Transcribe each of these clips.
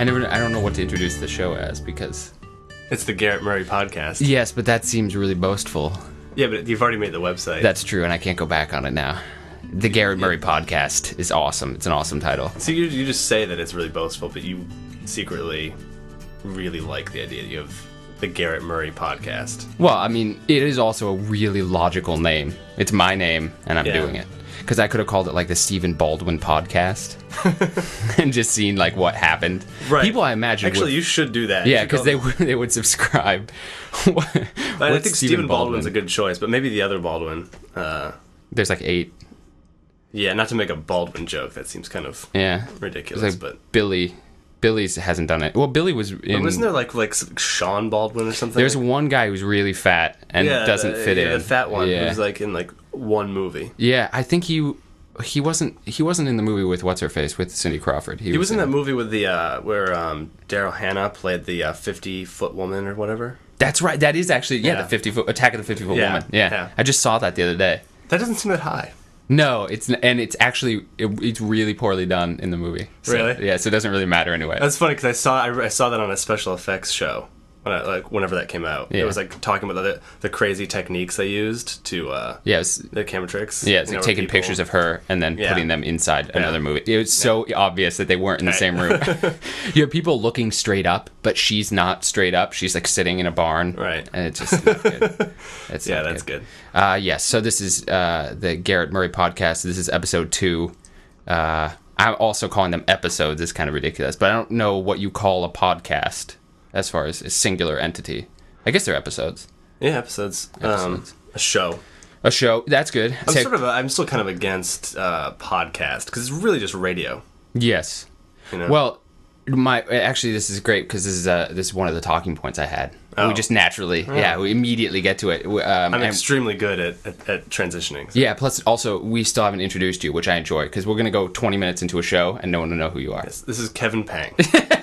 I don't know what to introduce the show as because... It's the Garrett Murray podcast. Yes, but that seems really boastful. Yeah, but you've already made the website. That's true, and I can't go back on it now. The Garrett Murray podcast is awesome. It's an awesome title. So you just say that it's really boastful, but you secretly really like the idea that you have the Garrett Murray podcast. Well, I mean, it is also a really logical name. It's my name, and I'm doing it. Because I could have called it like the Stephen Baldwin podcast and just seen like what happened. Right. People, I imagine, actually, you should do that. Yeah, because they would subscribe. I think Stephen Baldwin's a good choice, but maybe the other Baldwin. There's like 8. Yeah, not to make a Baldwin joke. That seems kind of ridiculous. Like but Billy's hasn't done it. Well, Billy was in... Wasn't there like Sean Baldwin or something? There's one guy who's really fat and doesn't fit in. The fat one who's like in like one movie. Yeah, I think he wasn't in the movie with what's-her-face, with Cindy Crawford. He was in that movie with the where Daryl Hannah played the 50-foot woman or whatever. That's right. That is actually the 50-foot Attack of the 50-Foot Woman. Yeah. I just saw that the other day. That doesn't seem that high. No, it's actually it's really poorly done in the movie. So, really? Yeah, so it doesn't really matter anyway. That's funny because I saw that on a special effects show whenever that came out. Yeah. It was like talking about the crazy techniques they used to the camera tricks. Yeah, it's like taking pictures of her and then putting them inside another movie. It was so obvious that they weren't in the same room. You have people looking straight up, but she's not straight up. She's like sitting in a barn. Right. And it's just not good. That's good. Yes, so this is the Garrett Murray podcast. This is episode 2. I'm also calling them episodes. It's kind of ridiculous, but I don't know what you call a podcast as far as a singular entity. I guess they're episodes. Yeah, episodes. A show. A show. That's good. I'm still kind of against podcast because it's really just radio. Yes. You know? Well, this is great because this is one of the talking points I had. Oh. We just naturally, we immediately get to it. I'm extremely good at transitioning. So. Yeah, plus also we still haven't introduced you, which I enjoy because we're going to go 20 minutes into a show and no one will know who you are. Yes, this is Kevin Pang.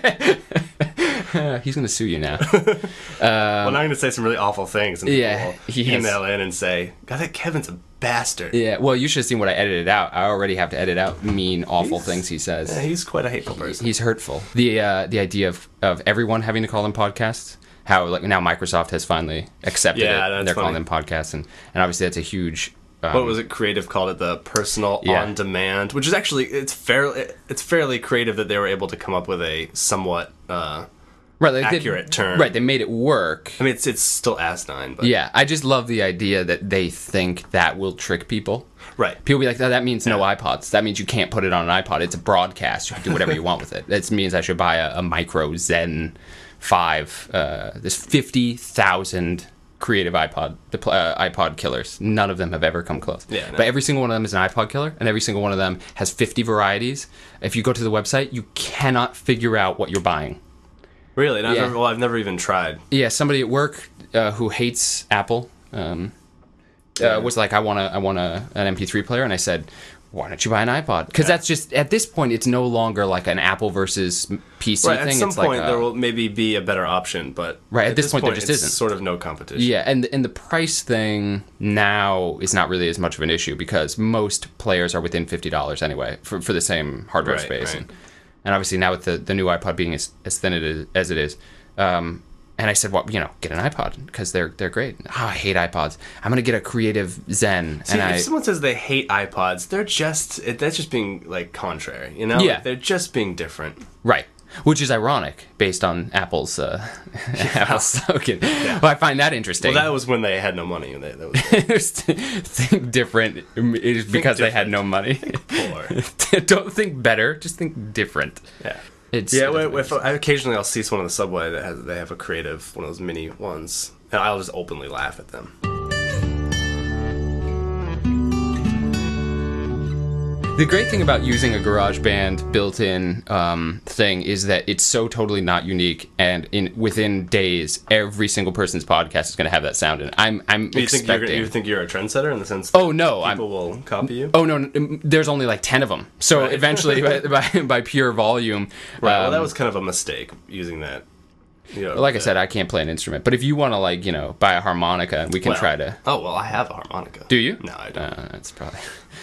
He's going to sue you now. Well, I'm going to say some really awful things, and people will email in and say, "God, that Kevin's a bastard." Yeah, well, you should have seen what I edited out. I already have to edit out mean, awful things he says. Yeah, he's quite a hateful person. He's hurtful. The idea of everyone having to call them podcasts, how like now Microsoft has finally accepted it. They're calling them podcasts, and obviously that's a huge... what was it? Creative called it the personal on demand, which is actually it's fairly creative that they were able to come up with a somewhat accurate term. Right, they made it work. I mean, it's still asinine, but yeah, I just love the idea that they think that will trick people. Right, people be like, "Oh, that means no iPods. That means you can't put it on an iPod. It's a broadcast. You can do whatever you want with it. That means I should buy a Micro Zen 5. There's 50,000." Creative iPod killers. None of them have ever come close. Yeah, no. But every single one of them is an iPod killer, and every single one of them has 50 varieties. If you go to the website, you cannot figure out what you're buying. Really? I've never even tried. Yeah, somebody at work who hates Apple was like, I want an MP3 player, and I said, why don't you buy an iPod? Because that's just, at this point, it's no longer like an Apple versus PC thing. At some point, there will maybe be a better option, but at this point there just isn't. Sort of no competition. Yeah, and the price thing now is not really as much of an issue because most players are within $50 anyway for the same hardware space. Right. And obviously now with the new iPod being as thin as it is, and I said, well, get an iPod because they're great. I hate iPods. I'm gonna get a Creative Zen. See, if someone says they hate iPods, that's just being like contrary, Yeah, like, they're just being different. Right. Which is ironic, based on Apple's slogan. Yeah. Well, I find that interesting. Well, that was when they had no money. Think different is because they had no money. Poor. Don't think better, just think different. Yeah. Occasionally I'll see someone on the subway that they have a Creative, one of those mini ones, and I'll just openly laugh at them. The great thing about using a GarageBand built-in thing is that it's so totally not unique, and within days, every single person's podcast is going to have that sound. And I'm expecting. You think you're a trendsetter in the sense? Oh no, people will copy you. Oh no, there's only like 10 of them. So eventually, by pure volume, right. Well, that was kind of a mistake using that. Like I said, I can't play an instrument, but if you want to buy a harmonica, and we can try to. Oh well, I have a harmonica. Do you? No, I don't. That's probably.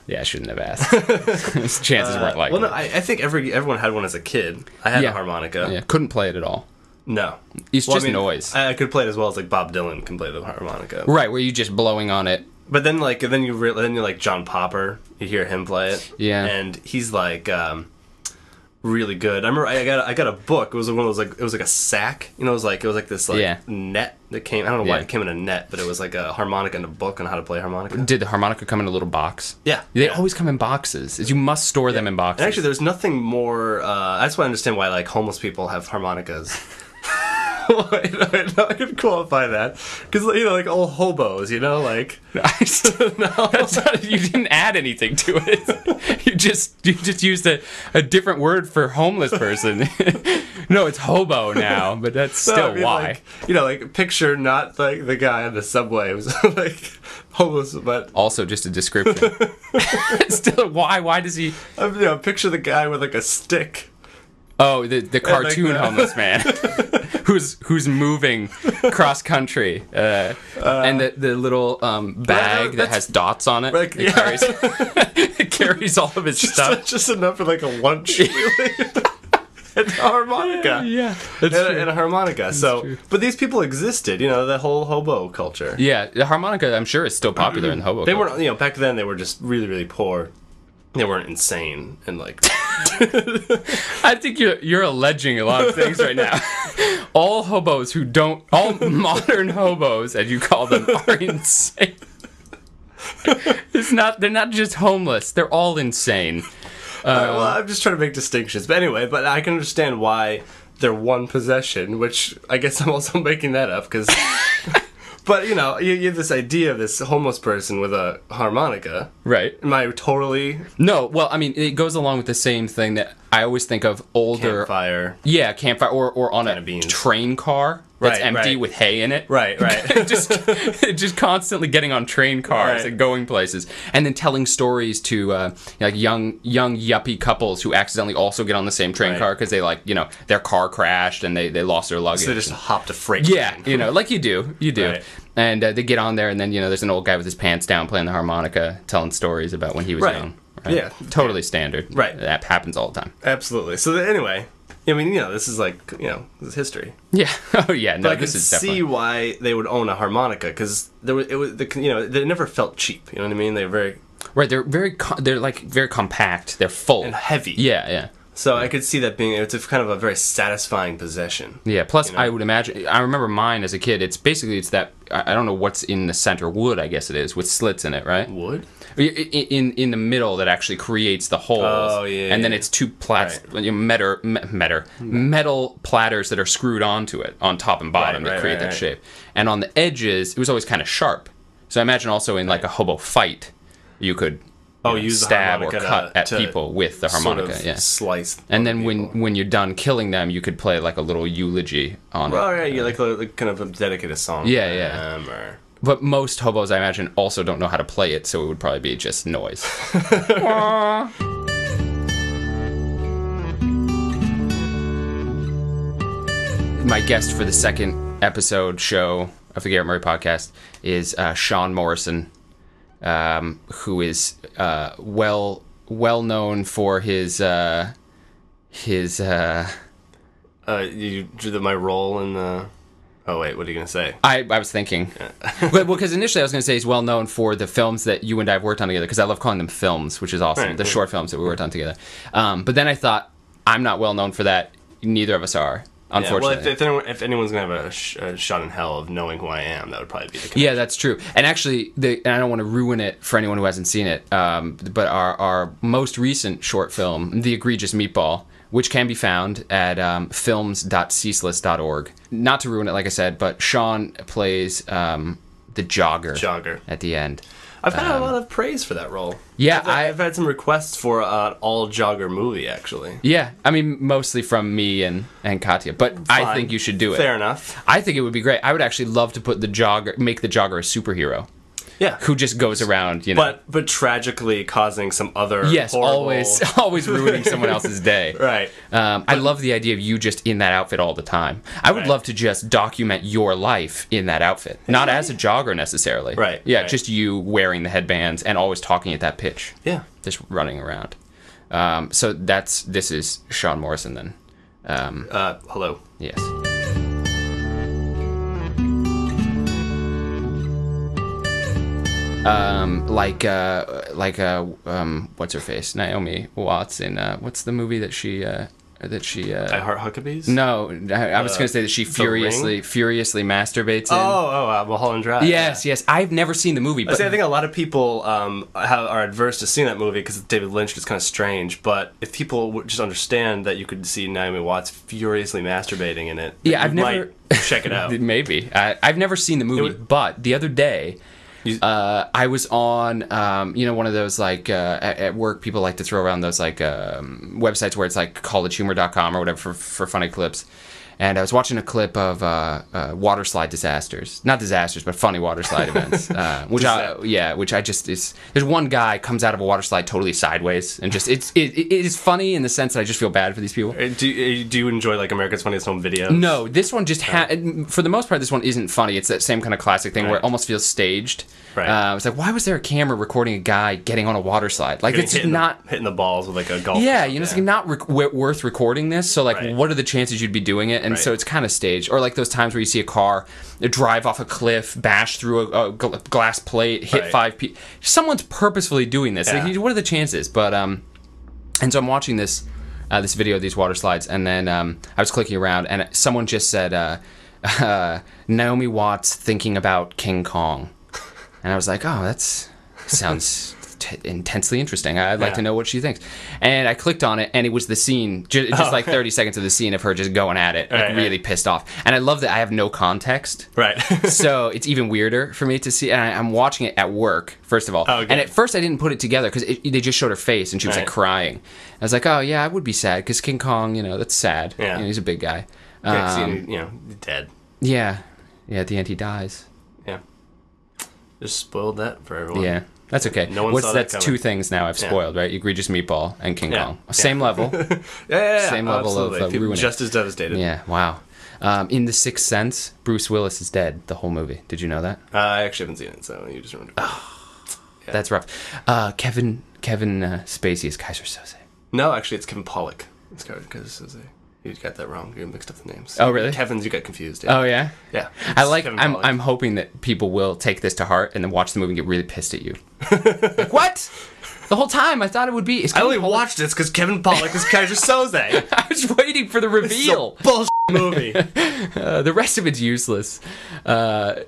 Yeah, I shouldn't have asked. Chances weren't like. Well, no, I think everyone had one as a kid. I had a harmonica. Yeah, couldn't play it at all. No, it's just noise. I could play it as well as like Bob Dylan can play the harmonica. Right, where you just blowing on it. But then you like John Popper. You hear him play it. Yeah, and he's like really good. I remember I got a book. It was one of those like it was like a sack. You know, it was like this like net that came. I don't know why it came in a net, but it was like a harmonica and a book on how to play harmonica. Did the harmonica come in a little box? Yeah, they always come in boxes. You must store them in boxes. And actually, there's nothing more. That's why I understand why like homeless people have harmonicas. Wait, no, I can qualify that because like all hobos, like that's not, you didn't add anything to it. You just used a different word for homeless person. No, it's hobo now, but that's still why. Like picture not like the guy on the subway was like homeless, but also just a description. Still, why? Why does he? Picture the guy with like a stick. Oh, the cartoon homeless man who's moving cross country, and the little bag that has dots on it. Like, it carries all of his stuff. Just enough for like a lunch, really. And a harmonica. Yeah, that's true. And a harmonica. That's true. But these people existed, the whole hobo culture. Yeah, the harmonica, I'm sure, is still popular in the hobo culture. They weren't, back then they were just really, really poor. They weren't insane and like. I think you're alleging a lot of things right now. All modern hobos, as you call them, are insane. They're not just homeless. They're all insane. Well, I'm just trying to make distinctions. But anyway, I can understand why they're one possession, which I guess I'm also making that up because. But, you have this idea of this homeless person with a harmonica. Right. Am I totally... No, well, I mean, it goes along with the same thing that I always think of older... Campfire. Yeah, campfire, or on a train car that's empty with hay in it. Right. just constantly getting on train cars and going places. And then telling stories to like young yuppie couples who accidentally also get on the same train car because they their car crashed and they lost their luggage. So they just hopped a freight train. Yeah, like you do. Right. And they get on there and then, there's an old guy with his pants down playing the harmonica telling stories about when he was young. Right? Yeah. Totally standard. Right. That happens all the time. Absolutely. So anyway... I mean, this is like, this is history. Yeah. Oh, yeah. No, this is definitely. I can see why they would own a harmonica because they never felt cheap. You know what I mean? They're very right. They're very compact. They're full and heavy. Yeah. So I could see that being it's a kind of a very satisfying possession. Yeah. Plus, I would imagine. I remember mine as a kid. It's that I don't know what's in the center. Wood, I guess it is, with slits in it, right? Wood. In the middle that actually creates the holes. Oh, yeah. And then it's two metal platters that are screwed onto it on top and bottom that create that shape. And on the edges, it was always kind of sharp. So I imagine also in like a hobo fight, you could use stab the or cut at people with the harmonica. Sort of slice. And then when you're done killing them, you could play like a little eulogy on it. Oh, yeah, you like kind of dedicate a song. Yeah. But most hobos, I imagine, also don't know how to play it, so it would probably be just noise. My guest for the second episode show of the Garrett Murray podcast is Sean Morrison, who is well known for his my role in the. Oh, wait, what are you going to say? I was thinking. Well, because initially I was going to say he's well known for the films that you and I have worked on together, because I love calling them films, which is awesome, the short films that we worked on together. But then I thought, I'm not well known for that. Neither of us are, unfortunately. Yeah, well, if anyone's going to have a shot in hell of knowing who I am, that would probably be the connection. Yeah, that's true. And actually, and I don't want to ruin it for anyone who hasn't seen it, but our most recent short film, The Egregious Meatball, which can be found at films.ceaseless.org. Not to ruin it, like I said, but Sean plays the jogger at the end. I've had a lot of praise for that role. Yeah, I've had some requests for an all-jogger movie, actually. Yeah, I mean, mostly from me and Katya, but fine. I think you should do it. Fair enough. I think it would be great. I would actually love to make the jogger a superhero. Yeah. who just goes around, you know. But tragically causing some other Yes, horrible... always ruining someone else's day. Right. I love the idea of you just in that outfit all the time. I would Right. love to just document your life in that outfit, not as a jogger necessarily. Right, Yeah, right. just you wearing the headbands and always talking at that pitch. Yeah. Just running around. So this is Sean Morrison then. Hello. Yes. What's her face? Naomi Watts in what's the movie that she I Heart Huckabees? No, I was going to say that she The furiously masturbates in. Mulholland Drive. Yes. I've never seen the movie, but I think a lot of people are adverse to seeing that movie because David Lynch is kind of strange. But if people would just understand that you could see Naomi Watts furiously masturbating in it, Yeah, I've you never- might check it out. maybe. I've never seen the movie, but the other day, I was on, one of those, like, at work, people like to throw around those, like, websites where it's, like, collegehumor.com or whatever for funny clips. And I was watching a clip of water slide disasters. Not disasters, but funny water slide events. There's one guy comes out of a water slide totally sideways. And just, it is funny in the sense that I just feel bad for these people. Do you enjoy, like, America's Funniest Home Videos? No, this one just for the most part, this one isn't funny. It's that same kind of classic thing where it almost feels staged. Right. It's like, why was there a camera recording a guy getting on a water slide? Like, it's just not hitting the balls with, like, a golf Yeah, club, it's like not worth recording this. So, like, Right. what are the chances you'd be doing it? And so it's kind of staged. Or like those times where you see a car drive off a cliff, bash through a glass plate, hit Right. 5 people. Someone's purposefully doing this. Yeah. Like, what are the chances? But and so I'm watching this video of these water slides, and then I was clicking around, and someone just said Naomi Watts thinking about King Kong, and I was like, oh, that sounds intensely interesting. I'd like to know what she thinks. And I clicked on it, and it was the scene, just like 30 seconds of the scene of her just going at it, like really pissed off. And I love that I have no context. Right. So it's even weirder for me to see. And I'm watching it at work, first of all. Oh, okay. And at first I didn't put it together because they just showed her face, and she was like Right. crying. I was like, oh, yeah, I would be sad because King Kong, that's sad. Yeah. He's a big guy. Dead. Yeah. At the end, he dies. Yeah. Just spoiled that for everyone. Yeah. That's okay. No one saw that That's coming. 2 things now I've spoiled, right? Egregious Meatball and King Yeah. Kong. Same level. Yeah. Same level of absolutely. People ruining. just as devastated. Yeah, wow. In The Sixth Sense, Bruce Willis is dead, the whole movie. Did you know that? I actually haven't seen it, so you just remember. Yeah. That's rough. Kevin Spacey is Kaiser Soze. No, actually, it's Kevin Pollak. It's Kaiser Soze. You got that wrong. You mixed up the names. Oh, really? Kevin's, you got confused. Yeah. Oh, yeah? Yeah. I'm hoping that people will take this to heart and then watch the movie and get really pissed at you. Like, what? The whole time I thought it would be... I only watched this because Kevin Pollak is Kaiser Soze. I was waiting for the reveal. It's a bullshit movie. The rest of it's useless. So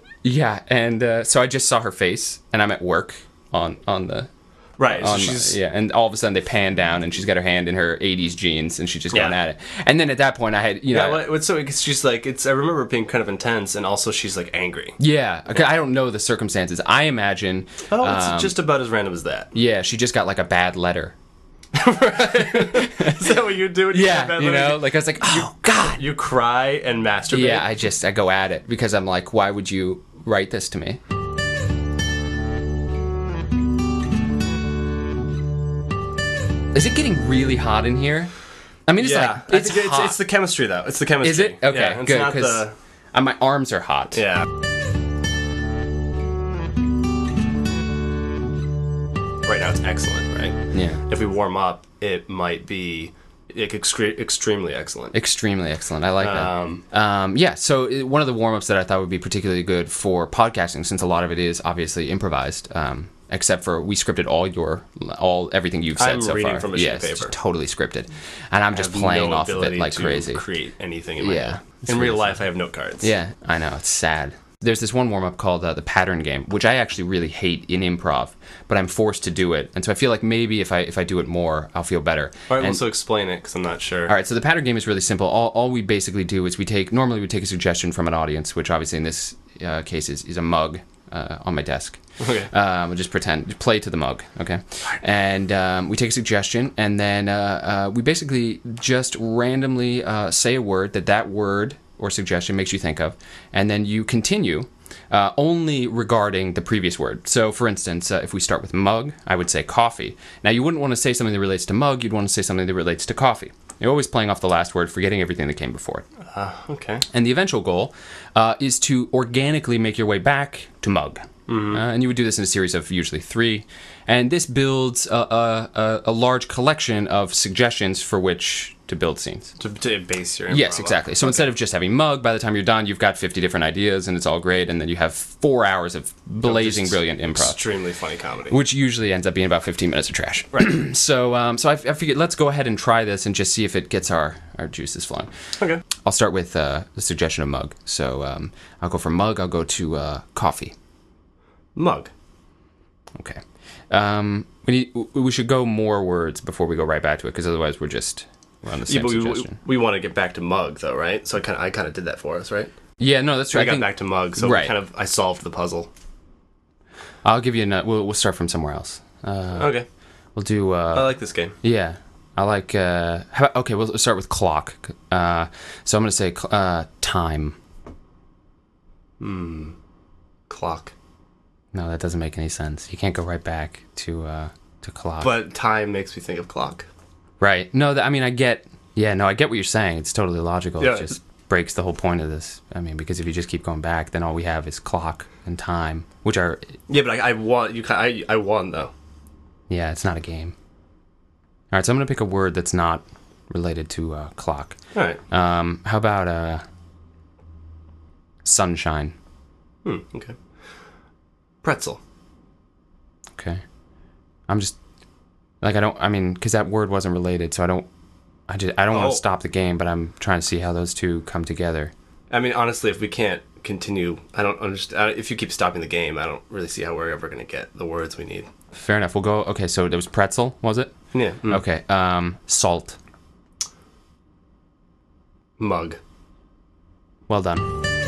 I just saw her face, and I'm at work on the... Right, so and all of a sudden they pan down, and she's got her hand in her 80s jeans, and she's just going Yeah. at it. And then at that point, I had, she's like, I remember it being kind of intense, and also she's like angry. Yeah, okay, I don't know the circumstances. I imagine... It's just about as random as that. Yeah, she just got like a bad letter. Is that what you do? When you get a bad letter? Like I was like, oh, God. You cry and masturbate? Yeah, I go at it, because I'm like, why would you write this to me? Is it getting really hot in here? I mean, it's yeah. like, it's hot. It's the chemistry, though. It's the chemistry. Is it? Okay, yeah, it's good, not because my arms are hot. Yeah. Right now it's excellent, right? Yeah. If we warm up, it might be extremely excellent. Extremely excellent. I like that. So one of the warm-ups that I thought would be particularly good for podcasting, since a lot of it is obviously improvised, except for we scripted everything you've said I'm so reading far. from a sheet of Yes, paper. totally scripted, and I'm just playing off of it like crazy. Create anything in my head. it's In real really life, I have note cards. Yeah, I know, it's sad. There's this one warm-up called the pattern game, which I actually really hate in improv, but I'm forced to do it, and so I feel like maybe if I do it more, I'll feel better. All right, so explain it, because I'm not sure. All right, so the pattern game is really simple. All we basically do is we take a suggestion from an audience, which obviously in this case is a mug on my desk. Okay. We'll just play to the mug, okay? And we take a suggestion, and then we basically just randomly say a word that word or suggestion makes you think of, and then you continue only regarding the previous word. So, for instance, if we start with mug, I would say coffee. Now, you wouldn't want to say something that relates to mug. You'd want to say something that relates to coffee. You're always playing off the last word, forgetting everything that came before it. Okay. And the eventual goal is to organically make your way back to mug. And you would do this in a series of usually 3. And this builds a large collection of suggestions for which to build scenes. To base your improv. Yes, exactly. So instead of just having mug, by the time you're done, you've got 50 different ideas, and it's all great. And then you have 4 hours of blazing, brilliant improv. Extremely funny comedy. Which usually ends up being about 15 minutes of trash. Right. So I figured let's go ahead and try this and just see if it gets our juices flowing. Okay. I'll start with the suggestion of mug. So I'll go from mug, I'll go to coffee. Mug. Okay. We should go more words before we go right back to it, because otherwise we're on the same suggestion. We want to get back to mug, though, right? So I kind of did that for us, right? Yeah, no, that's true. I got back to mug, so right. I solved the puzzle. I'll give you we'll start from somewhere else. Okay. We'll do... I like this game. Yeah. I like... okay, we'll start with clock. So I'm going to say time. Clock. No, that doesn't make any sense. You can't go right back to clock. But time makes me think of clock. Right. No, I get what you're saying. It's totally logical. Yeah. It just breaks the whole point of this. I mean, because if you just keep going back, then all we have is clock and time, which are... Yeah, but I won. I won, though. Yeah, it's not a game. All right, so I'm going to pick a word that's not related to clock. All right. How about sunshine? Okay. Pretzel. Okay. I'm just... because that word wasn't related, so I don't want to stop the game, but I'm trying to see how those two come together. I mean, honestly, if we can't continue, I don't understand. If you keep stopping the game, I don't really see how we're ever going to get the words we need. Fair enough. We'll go... Okay, so there was pretzel, was it? Yeah. Okay. Salt. Mug. Well done.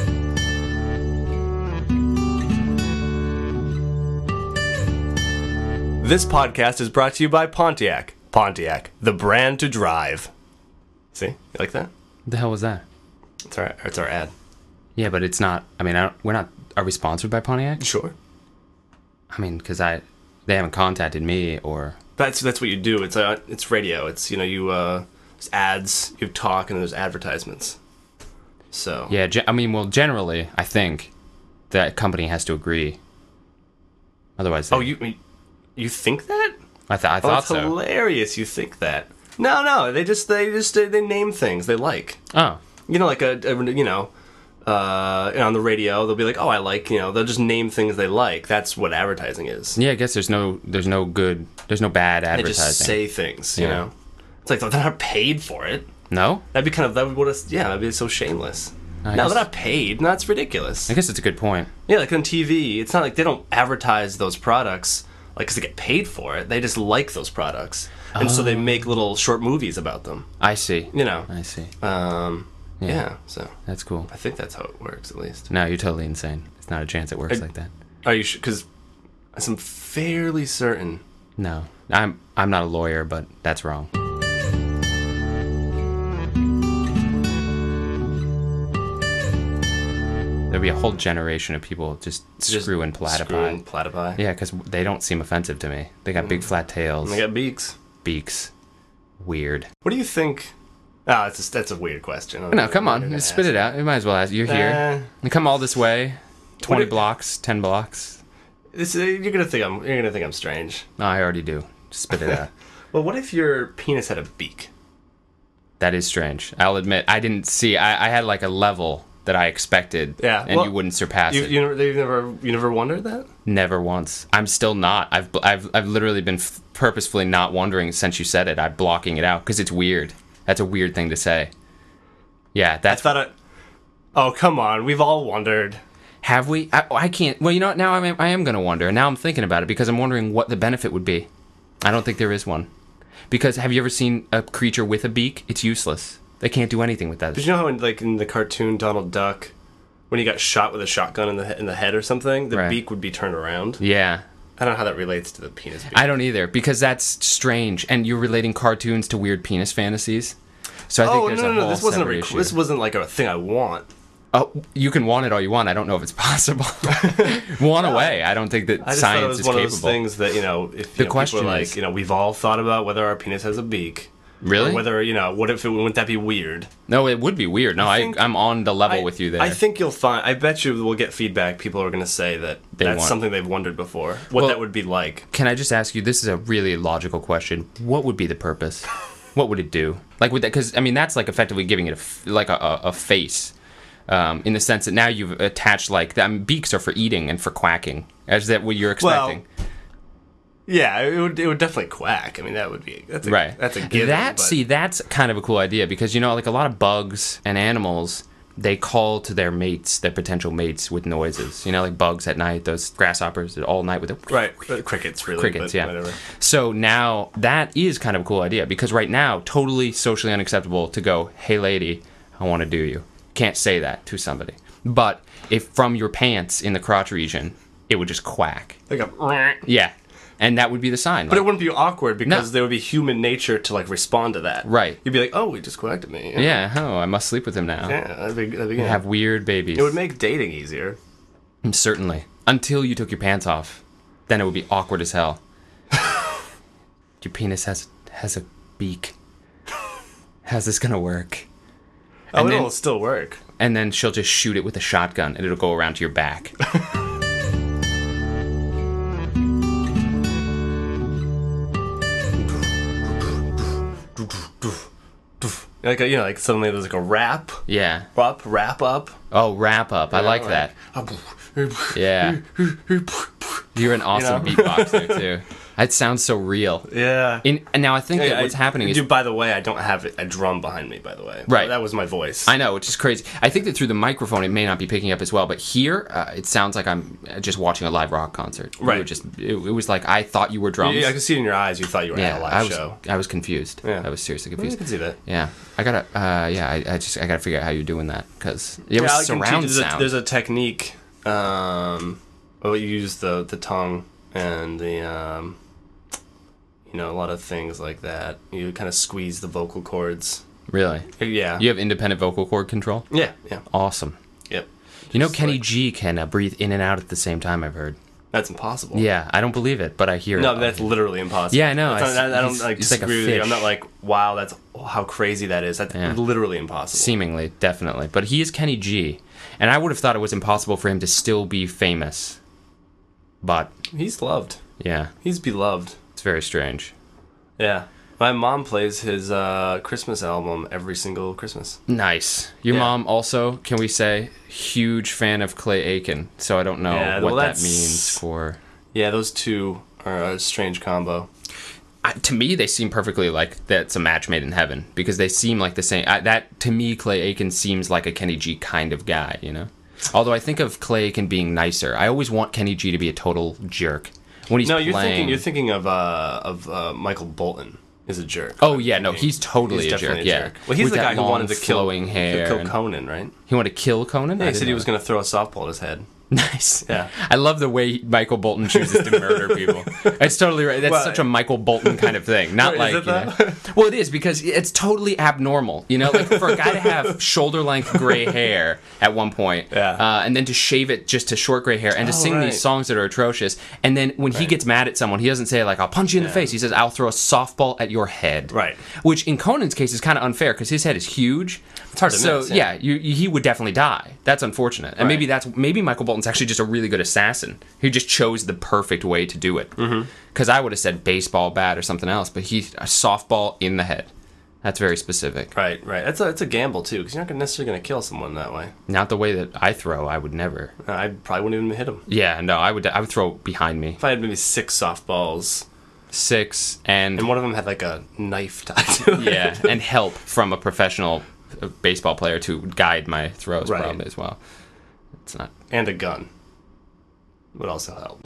This podcast is brought to you by Pontiac. Pontiac, the brand to drive. See? You like that? What the hell was that? It's our ad. Yeah, but it's not... we're not... Are we sponsored by Pontiac? Sure. Because they haven't contacted me, or... That's what you do. It's radio. It's, there's ads, you talk, and there's advertisements. So... Yeah, generally, I think that company has to agree. Otherwise... You think that? I thought that's so. Hilarious. You think that? No. They name things they like. Oh. Like on the radio, they'll be like, oh, I like, they'll just name things they like. That's what advertising is. Yeah, I guess there's no bad advertising. They just say things, you know. It's like they're not paid for it. No? That'd be so shameless. No, they're not paid. No, that's ridiculous. I guess it's a good point. Yeah, like on TV, it's not like they don't advertise those products because they get paid for it. They just like those products. And so they make little short movies about them. I see. I see. Yeah, so. That's cool. I think that's how it works, at least. No, you're totally insane. It's not a chance it works like that. Are you sure? Because I'm fairly certain. No. I'm not a lawyer, but that's wrong. There'll be a whole generation of people just screwing platypi. Yeah, because they don't seem offensive to me. They got big flat tails. And they got beaks. Beaks. Weird. What do you think? Oh, that's a weird question. No, come on. Spit it out. You might as well ask. You're here. You come all this way. 20 blocks, 10 blocks. You're gonna think I'm strange. No, I already do. Spit it out. Well, what if your penis had a beak? That is strange. I'll admit, I didn't see. I had like a level that I expected, and you wouldn't surpass it. You never wondered that? Never once. I'm still not. I've literally been purposefully not wondering since you said it. I'm blocking it out because it's weird. That's a weird thing to say. Yeah, that's. Oh, come on. We've all wondered. Have we? I can't. Well, you know what? Now I am going to wonder. Now I'm thinking about it because I'm wondering what the benefit would be. I don't think there is one. Because have you ever seen a creature with a beak? It's useless. They can't do anything with that. Did you know how in the cartoon Donald Duck, when he got shot with a shotgun in the head or something, the beak would be turned around? Yeah. I don't know how that relates to the penis beak. I don't either, because that's strange. And you're relating cartoons to weird penis fantasies. So I think there's a whole separate issue. This wasn't like a thing I want. You can want it all you want. I don't know if it's possible. Want away. I don't think that I just thought it science was is one capable. of those things that, if The people question are like, is- we've all thought about whether our penis has a beak. Really? Or whether, wouldn't that be weird? No, it would be weird. No, think- I'm on the level with you there. I think you'll find, I bet you we'll get feedback. People are going to say that that's want- something they've wondered before. What Well- that would be like. Can I just ask you? This is a really logical question. What would be the purpose? What would it do? Like, would that? Because I mean, that's like effectively giving it a face, in the sense that now you've attached beaks are for eating and for quacking. Is that what you're expecting? Yeah, it would definitely quack. I mean, that's a Right. That's a given. That's kind of a cool idea because like a lot of bugs and animals, they call to their mates, their potential mates, with noises. Like bugs at night, those grasshoppers all night with the right. Crickets, really. crickets, but yeah. Whatever. So now that is kind of a cool idea because right now, totally socially unacceptable to go, "Hey lady, I want to do you." Can't say that to somebody. But if from your pants in the crotch region, it would just quack. Like a. Yeah. And that would be the sign. But it wouldn't be awkward because No. there would be human nature to respond to that. Right. You'd be like, "Oh, he just quacked at me." Yeah, oh, I must sleep with him now. Yeah, that'd be good. Have weird babies. It would make dating easier. Certainly. Until you took your pants off. Then it would be awkward as hell. Your penis has a beak. How's this gonna work? Oh, then- it'll still work. And then she'll just shoot it with a shotgun and it'll go around to your back. Like suddenly there's like a wrap Yeah. up. Oh, wrap up. I like that. Yeah. You're an awesome beatboxer too. It sounds so real. Yeah. And now I think that what's happening is... Dude, by the way, I don't have a drum behind me, by the way. Right. That was my voice. I know, which is crazy. I think that through the microphone it may not be picking up as well, but here it sounds like I'm just watching a live rock concert. Right. It was like I thought you were drums. Yeah, I could see it in your eyes. You thought you were at a live show. I was confused. Yeah. I was seriously I confused. can see that. Yeah, I gotta. I gotta figure out how you're doing that because it was I can surround teach- sound. There's a technique. You use the tongue and the a lot of things like that. You kind of squeeze the vocal cords. Really? Yeah. You have independent vocal cord control? Yeah. Awesome. Yep. Kenny G can breathe in and out at the same time, I've heard. That's impossible. Yeah, I don't believe it, but I hear it. No, that's literally impossible. Yeah, I know. That's not- I don't He's like a disagree with you. I'm fish. not like, wow, that's how crazy that is. That's Yeah. literally impossible. Seemingly, definitely. But he is Kenny G. And I would have thought it was impossible for him to still be famous. But, He's loved. yeah, He's beloved. it's very strange. Yeah. My mom plays his Christmas album every single Christmas. Nice. Your Yeah. mom also, can we say, huge fan of Clay Aiken. So I don't know Yeah, what well, that that's- means for... Yeah, those two are a strange combo. To me, they seem perfectly like that's a match made in heaven because they seem like the same. That to me, Clay Aiken seems like a Kenny G kind of guy, Although I think of Clay Aiken being nicer. I always want Kenny G to be a total jerk when he's No, playing. you're thinking of Michael Bolton is a jerk. Oh yeah, no, he's totally He's a jerk. definitely Yeah, jerk. Well, he's With the that guy who long, wanted to kill flowing hair. kill and- Conan, right? He wanted to kill Conan. Yeah, he said he was going to throw a softball at his head. Nice. Yeah. I love the way Michael Bolton chooses to murder people. It's totally right. That's Well, such a Michael Bolton kind of thing. Not Is like it you know- though? Well, it is because it's totally abnormal. Like for a guy to have shoulder length gray hair at one point, Yeah. and then to shave it just to short gray hair, and to sing right. these songs that are atrocious. And then when he gets mad at someone, he doesn't say like "I'll punch you in the face." He says "I'll throw a softball at your head." Right. Which in Conan's case is kind of unfair because his head is huge. It's hard to So miss, yeah, he would definitely die. That's unfortunate, and Right. maybe Michael Bolton's actually just a really good assassin. He just chose the perfect way to do it. Because I would have said baseball bat or something else, but he's a softball in the head. That's very specific. Right. It's a gamble too, because you're not necessarily going to kill someone that way. Not the way that I throw. I would never. I probably wouldn't even hit him. Yeah, no, I would throw behind me. If I had maybe 6 softballs, 6 and and one of them had like a knife tied to it. yeah, and help from a professional baseball player to guide my throws Right. probably as well. It's not. And a gun would also help.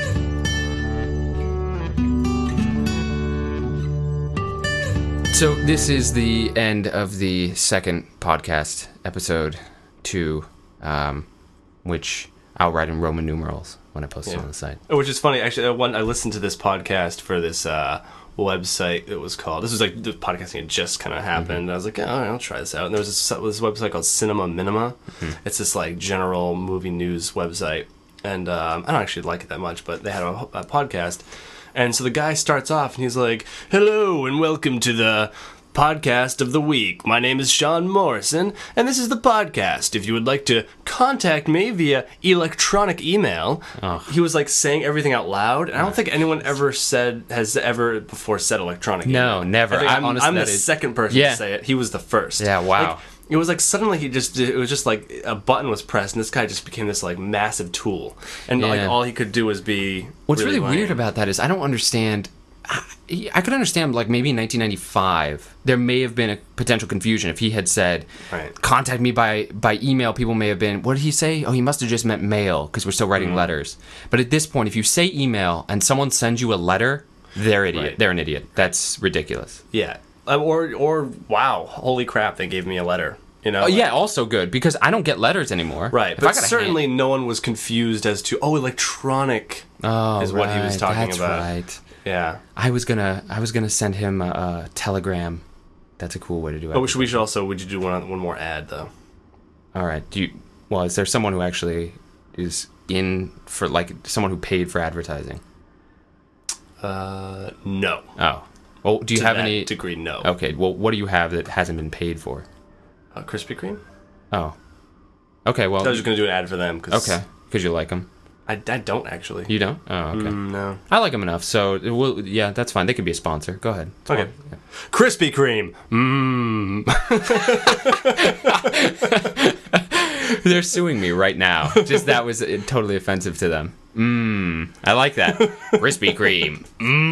So this is the end of the second podcast, episode 2, which I'll write in Roman numerals when I post it on the site. Which is funny, actually. I listened to this podcast for this website. It was called. This was like the podcasting had just kind of happened. And I was like, all right, I'll try this out. And there was this website called Cinema Minima. It's this like general movie news website, and I don't actually like it that much, but they had a podcast. And so the guy starts off and he's like, "Hello and welcome to the podcast of the week. My name is Sean Morrison, and this is the podcast. If you would like to contact me via electronic email," he was like saying everything out loud. And I don't think anyone has ever before said electronic email. No, never. Honestly, I'm the second person to say it. He was the first. Yeah, wow. Like, it was like suddenly it was just like a button was pressed, and this guy just became this like massive tool, and like all he could do was be. What's really weird about that is I don't understand. I could understand, like, maybe in 1995 there may have been a potential confusion if he had said, "Contact me by email." People may have been, what did he say? Oh, he must have just meant mail because we're still writing letters. But at this point, if you say email and someone sends you a letter, they're idiot. Right. They're an idiot. That's ridiculous. Yeah. Or wow, holy crap, they gave me a letter. You know? Yeah, also good because I don't get letters anymore. Right, but certainly no one was confused as to electronic is what he was talking about. Right. Yeah, I was gonna send him a telegram. That's a cool way to do it. Oh, we should also. Would you do one more ad though? All right. Is there someone who actually is in for, like, someone who paid for advertising? No. Oh. Well, do you have any degree? No. Okay. Well, what do you have that hasn't been paid for? Krispy Kreme. Oh. Okay. Well, I was just gonna do an ad for them. Because you like them. I don't actually. You don't? Oh, okay. No. I like them enough, so yeah, that's fine. They could be a sponsor. Go ahead. It's okay. Yeah. Krispy Kreme. They're suing me right now. Just that was totally offensive to them. I like that. Krispy Kreme.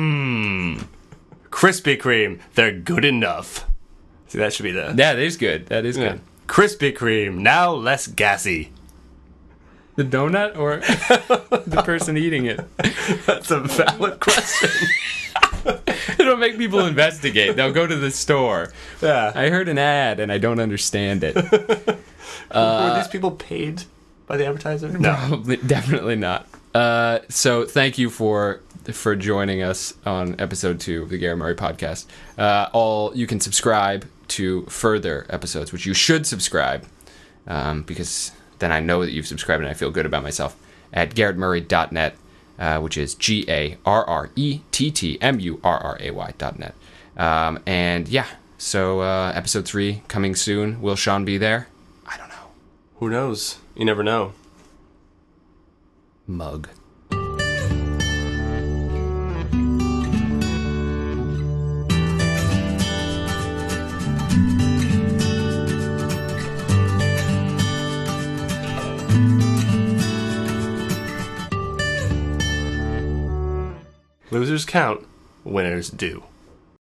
Krispy Kreme. They're good enough. See, that should be the... Yeah, that is good. That is good. Krispy Kreme. Now less gassy. The donut or the person eating it? That's a valid question. It'll make people investigate. They'll go to the store. Yeah. I heard an ad and I don't understand it. Were these people paid by the advertiser? No. Probably, definitely not. So thank you for joining us on episode 2 of the Gary Murray Podcast. You can subscribe to further episodes, which you should subscribe, because then I know that you've subscribed and I feel good about myself, at garrettmurray.net, which is GARRETTMURRAY.net. And yeah, so episode 3 coming soon. Will Sean be there? I don't know. Who knows? You never know. Mug. Losers count, winners do.